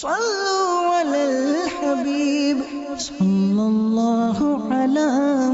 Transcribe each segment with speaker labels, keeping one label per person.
Speaker 1: صلوا على الحبيب صلى الله على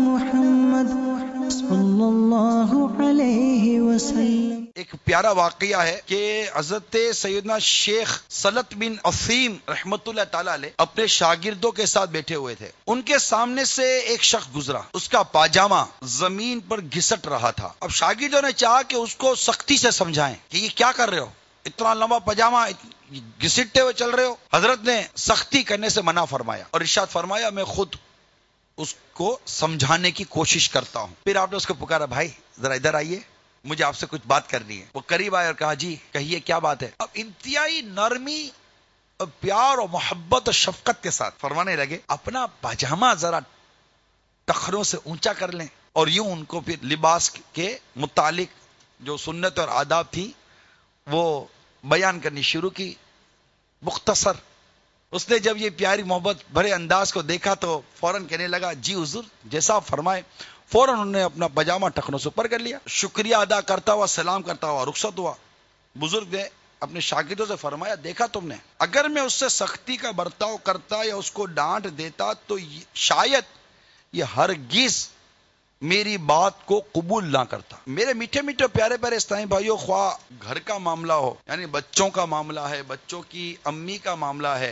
Speaker 1: محمد صلى الله عليه وسلم۔
Speaker 2: ایک پیارا واقعہ ہے کہ حضرت سیدنا شیخ سلط بن عثیم رحمت اللہ تعالی علیہ اپنے شاگردوں کے ساتھ بیٹھے ہوئے تھے۔ ان کے سامنے سے ایک شخص گزرا، اس کا پاجامہ زمین پر گھسٹ رہا تھا۔ اب شاگردوں نے چاہا کہ اس کو سختی سے سمجھائیں کہ یہ کیا کر رہے ہو، اتنا لمبا پاجامہ گھسٹتے ہوئے چل رہے ہو۔ حضرت نے سختی کرنے سے منع فرمایا اور ارشاد فرمایا میں خود اس کو سمجھانے کی کوشش کرتا ہوں۔ پھر آپ نے اس کو پکارا، بھائی ذرا ادھر آئیے، مجھے آپ سے کچھ بات کرنی ہے۔ وہ قریب آئے اور کہا جی کہیے کیا بات ہے۔ اب انتہائی نرمی اور پیار اور محبت اور شفقت کے ساتھ فرمانے لگے، اپنا پاجامہ ذرا ٹخنوں سے اونچا کر لیں، اور یوں ان کو پھر لباس کے متعلق جو سنت اور آداب تھی وہ بیان کرنی شروع کی مختصر۔ اس نے جب یہ پیاری محبت بھرے انداز کو دیکھا تو فوراً کہنے لگا جی حضور جیسا آپ فرمائے۔ فوراً انہوں نے اپنا پاجامہ ٹخنوں سے اوپر کر لیا، شکریہ ادا کرتا ہوا سلام کرتا ہوا رخصت ہوا۔ بزرگ نے اپنے شاگردوں سے فرمایا، دیکھا تم نے، اگر میں اس سے سختی کا برتاؤ کرتا یا اس کو ڈانٹ دیتا تو شاید یہ ہرگز میری بات کو قبول نہ کرتا۔ میرے میٹھے میٹھے پیارے پیارے اسلامی بھائیوں، خواہ گھر کا معاملہ ہو، یعنی بچوں کا معاملہ ہے، بچوں کی امی کا معاملہ ہے،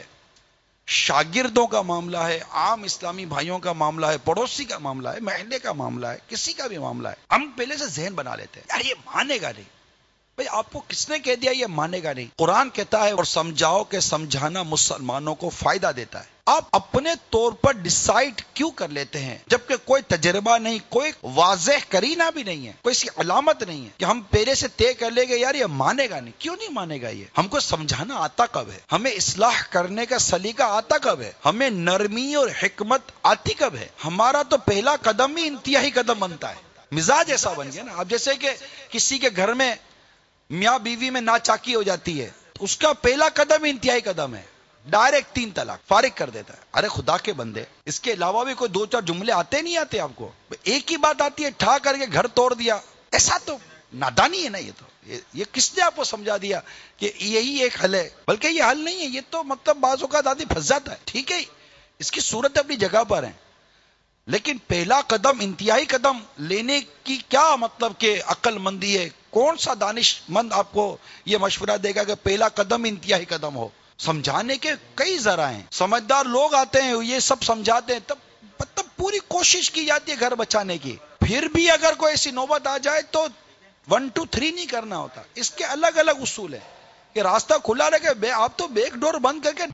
Speaker 2: شاگردوں کا معاملہ ہے، عام اسلامی بھائیوں کا معاملہ ہے، پڑوسی کا معاملہ ہے، محلے کا معاملہ ہے، کسی کا بھی معاملہ ہے، ہم پہلے سے ذہن بنا لیتے ہیں یار یہ مانے گا نہیں۔ بھئی آپ کو کس نے کہہ دیا یہ مانے گا نہیں؟ قرآن کہتا ہے اور سمجھاؤ کہ سمجھانا مسلمانوں کو فائدہ دیتا ہے۔ آپ اپنے طور پر ڈیسائیڈ کیوں کر لیتے ہیں جبکہ کوئی تجربہ نہیں، کوئی واضح کرینہ بھی نہیں ہے، کوئی سی علامت نہیں ہے کہ ہم پہلے سے طے کر لیں گے یار یہ مانے گا نہیں؟ کیوں نہیں مانے گا؟ یہ ہم کو سمجھانا آتا کب ہے؟ ہمیں اصلاح کرنے کا سلیقہ آتا کب ہے؟ ہمیں نرمی اور حکمت آتی کب ہے؟ ہمارا تو پہلا قدم ہی انتہائی قدم بنتا ہے۔ مزاج ایسا بن گیا نا، اب جیسے کہ کسی کے گھر میں میاں بیوی میں ناچاکی ہو جاتی ہے، اس کا پہلا قدم انتہائی قدم ہے، ڈائریکٹ 3 طلاق فارغ کر دیتا ہے۔ ارے خدا کے بندے، اس کے علاوہ بھی کوئی 2-4 جملے آتے نہیں آتے آپ کو؟ ایک ہی بات آتی ہے، ٹھا کر کے گھر توڑ دیا۔ ایسا تو نادانی ہے نا، یہ تو یہ کس نے آپ کو سمجھا دیا کہ یہی ایک حل ہے؟ بلکہ یہ حل نہیں ہے، یہ تو مطلب بعض اوقات آدمی پھنس جاتا ہے۔ ٹھیک ہے اس کی صورت اپنی جگہ پر ہے، لیکن پہلا قدم انتہائی قدم لینے کی کیا مطلب کہ عقل مندی ہے؟ کون سا دانش مند آپ کو یہ مشورہ دے گا کہ پہلا قدم انتہائی قدم ہو؟ سمجھانے کے کئی ذرائع ہیں، سمجھدار لوگ آتے ہیں یہ سب سمجھاتے ہیں، تب مطلب پوری کوشش کی جاتی ہے گھر بچانے کی، پھر بھی اگر کوئی ایسی نوبت آ جائے تو 1 2 3 نہیں کرنا ہوتا، اس کے الگ الگ اصول ہیں کہ راستہ کھلا رکھے۔ آپ تو بیک ڈور بند کر کے